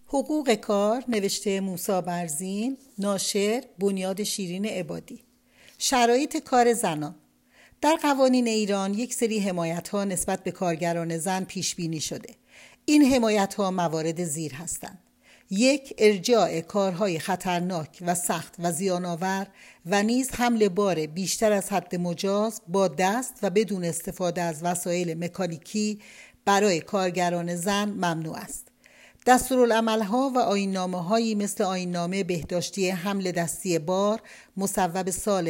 حقوق کار نوشته موسی برزین، ناشر بنیاد شیرین عبادی. شرایط کار زنان. در قوانین ایران یک سری حمایت‌ها نسبت به کارگران زن پیش بینی شده. این حمایت‌ها موارد زیر هستند: 1. ارجاع کارهای خطرناک و سخت و زیان‌آور و نیز حمل بار بیشتر از حد مجاز با دست و بدون استفاده از وسایل مکانیکی برای کارگران زن ممنوع است. دستورالعمل‌ها و آیین‌نامه‌هایی مثل آیین‌نامه بهداشتی حمل دستی بار مصوب سال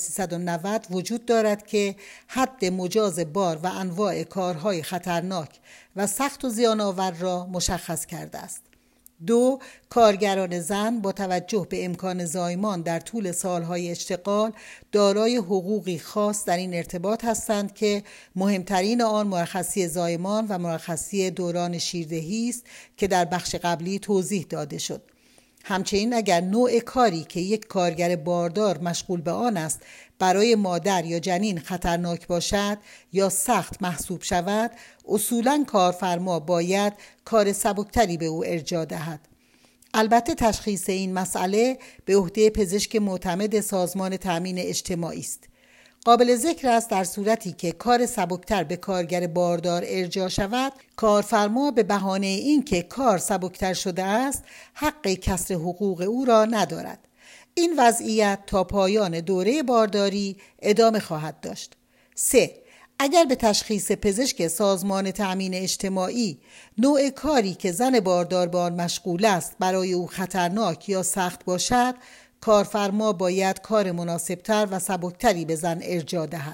1390 وجود دارد که حد مجاز بار و انواع کارهای خطرناک و سخت و زیان‌آور را مشخص کرده است. 2. کارگران زن با توجه به امکان زایمان در طول سالهای اشتغال دارای حقوقی خاص در این ارتباط هستند که مهمترین آن مرخصی زایمان و مرخصی دوران شیردهی است که در بخش قبلی توضیح داده شد. همچنین اگر نوع کاری که یک کارگر باردار مشغول به آن است برای مادر یا جنین خطرناک باشد یا سخت محسوب شود، اصولاً کارفرما باید کار سبکتری به او ارجاع دهد. البته تشخیص این مسئله به عهده پزشک معتمد سازمان تأمین اجتماعی است. قابل ذکر است در صورتی که کار سبکتر به کارگر باردار ارجاع شود، کارفرما به بهانه اینکه کار سبکتر شده است حق کسر حقوق او را ندارد. این وضعیت تا پایان دوره بارداری ادامه خواهد داشت. 3. اگر به تشخیص پزشک سازمان تأمین اجتماعی نوع کاری که زن باردار به آن مشغول است برای او خطرناک یا سخت باشد، کارفرما باید کار مناسبتر و سبکتری به زن ارجاع دهد.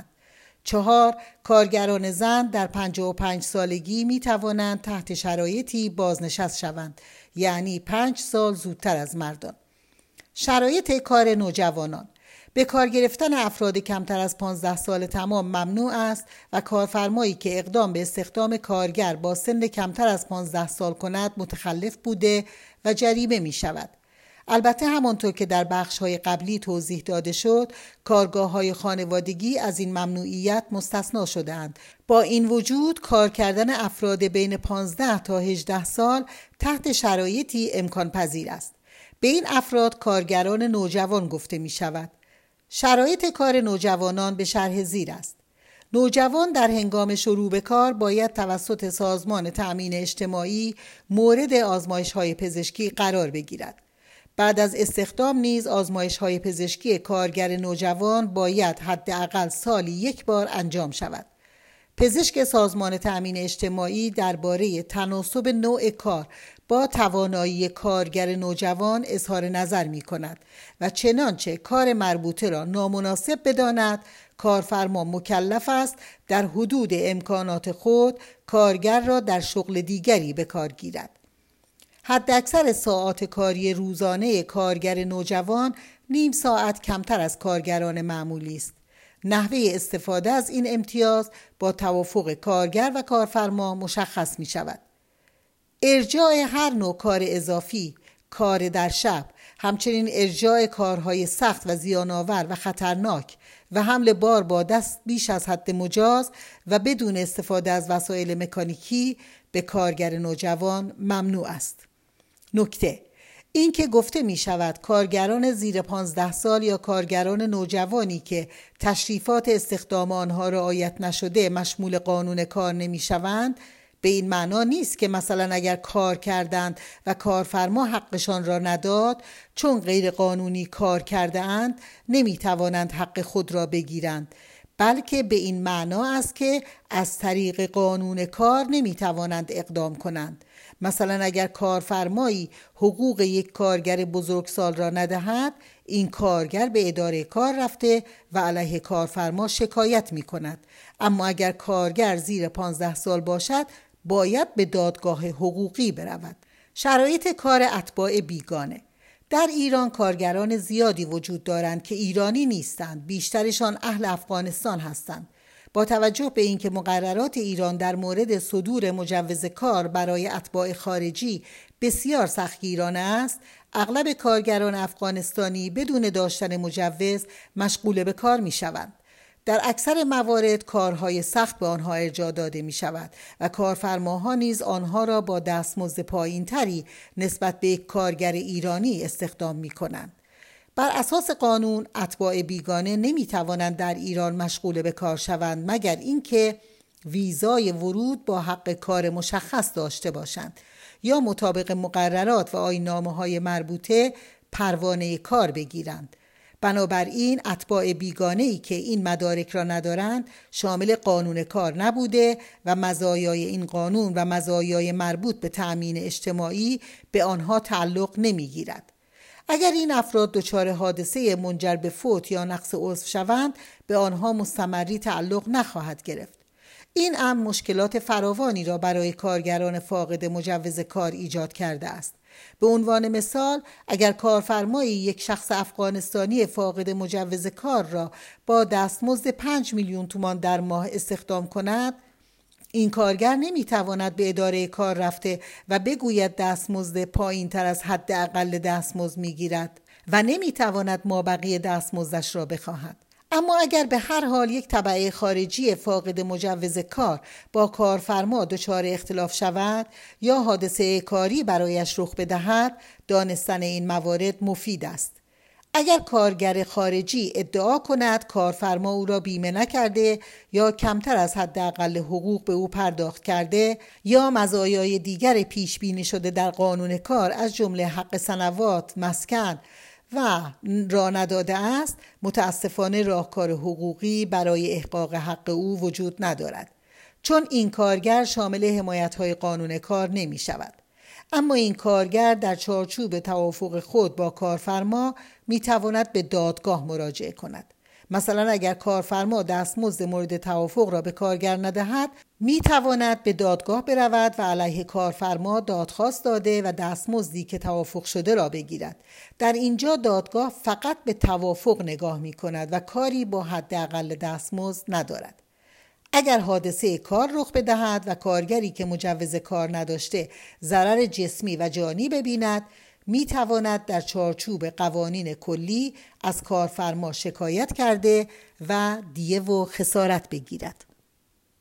4. کارگران زن در 55 سالگی می توانند تحت شرایطی بازنشست شوند، یعنی 5 سال زودتر از مردان. شرایط کار نوجوانان. به کار گرفتن افراد کمتر از 15 سال تمام ممنوع است و کارفرمایی که اقدام به استخدام کارگر با سن کمتر از 15 سال کند متخلف بوده و جریمه می شود. البته همانطور که در بخش‌های قبلی توضیح داده شد، کارگاه‌های خانوادگی از این ممنوعیت مستثنا شده‌اند. با این وجود کار کردن افراد بین 15 تا 18 سال تحت شرایطی امکان پذیر است. به این افراد کارگران نوجوان گفته می شود. شرایط کار نوجوانان به شرح زیر است. نوجوان در هنگام شروع به کار باید توسط سازمان تأمین اجتماعی مورد آزمایش‌های پزشکی قرار بگیرد. بعد از استخدام نیز آزمایش‌های پزشکی کارگر نوجوان باید حداقل سالی 1 بار انجام شود. پزشک سازمان تأمین اجتماعی درباره تناسب نوع کار با توانایی کارگر نوجوان اظهار نظر می کند و چنانچه کار مربوطه را نامناسب بداند، کارفرما مکلف است در حدود امکانات خود کارگر را در شغل دیگری به کار گیرد. حداکثر ساعات کاری روزانه کارگر نوجوان نیم ساعت کمتر از کارگران معمولی است. نحوه استفاده از این امتیاز با توافق کارگر و کارفرما مشخص می شود. ارجاع هر نوع کار اضافی، کار در شب، همچنین ارجاع کارهای سخت و زیان‌آور و خطرناک و حمل بار با دست بیش از حد مجاز و بدون استفاده از وسایل مکانیکی به کارگر نوجوان ممنوع است. نکته: این که گفته می شود کارگران زیر 15 سال یا کارگران نوجوانی که تشریفات استخدام آنها رعایت نشده مشمول قانون کار نمی شوند، به این معنا نیست که مثلا اگر کار کردند و کارفرما حقشان را نداد، چون غیر قانونی کار کرده اند نمی توانند حق خود را بگیرند، بلکه به این معنا است که از طریق قانون کار نمی توانند اقدام کنند. مثلا اگر کارفرمایی حقوق یک کارگر بزرگسال را ندهد، این کارگر به اداره کار رفته و علیه کارفرما شکایت می کند. اما اگر کارگر زیر 15 سال باشد، باید به دادگاه حقوقی برود. شرایط کار اتباع بیگانه. در ایران کارگران زیادی وجود دارند که ایرانی نیستند، بیشترشان اهل افغانستان هستند. با توجه به اینکه مقررات ایران در مورد صدور مجوز کار برای اتباع خارجی بسیار سختگیرانه است، اغلب کارگران افغانستانی بدون داشتن مجوز مشغول به کار می شوند. در اکثر موارد کارهای سخت به آنها ارجاع داده می شود و کارفرماها نیز آنها را با دستمزد پایین‌تری نسبت به یک کارگر ایرانی استخدام می کنند. بر اساس قانون اتباع بیگانه نمی توانند در ایران مشغول به کار شوند مگر اینکه ویزای ورود با حق کار مشخص داشته باشند یا مطابق مقررات و آیین‌نامه‌های مربوطه پروانه کار بگیرند. بنابراین اتباع بیگانه‌ای که این مدارک را ندارند شامل قانون کار نبوده و مزایای این قانون و مزایای مربوط به تأمین اجتماعی به آنها تعلق نمی‌گیرد. اگر این افراد دچار حادثه منجر به فوت یا نقص عضو شوند به آنها مستمری تعلق نخواهد گرفت. این امر مشکلات فراوانی را برای کارگران فاقد مجوز کار ایجاد کرده است. به عنوان مثال اگر کارفرمایی یک شخص افغانستانی فاقد مجوز کار را با دستمزد 5 میلیون تومان در ماه استخدام کند، این کارگر نمیتواند به اداره کار رفته و بگوید دستمزد پایین تر از حد اقل دستمزد میگیرد و نمیتواند مابقی دستمزدش را بخواهد. اما اگر به هر حال یک تبع خارجی فاقد مجوز کار با کارفرما دچار اختلاف شود یا حادثه کاری برایش رخ بدهد، دانستن این موارد مفید است. اگر کارگر خارجی ادعا کند کارفرما او را بیمه نکرده یا کمتر از حداقل حقوق به او پرداخت کرده یا مزایای دیگر پیش بینی شده در قانون کار از جمله حق سنوات، مسکن و را نداده است، متاسفانه راهکار حقوقی برای احقاق حق او وجود ندارد، چون این کارگر شامل حمایت‌های قانون کار نمی شود. اما این کارگر در چارچوب توافق خود با کارفرما می تواند به دادگاه مراجعه کند. مثلا اگر کارفرما دستمزد مورد توافق را به کارگر ندهد، می تواند به دادگاه برود و علیه کارفرما دادخواست داده و دستمزدی که توافق شده را بگیرد. در اینجا دادگاه فقط به توافق نگاه می کند و کاری با حداقل دستمزد ندارد. اگر حادثه کار رخ بدهد و کارگری که مجوز کار نداشته ضرر جسمی و جانی ببیند، می تواند در چارچوب قوانین کلی از کارفرما شکایت کرده و دیه و خسارت بگیرد.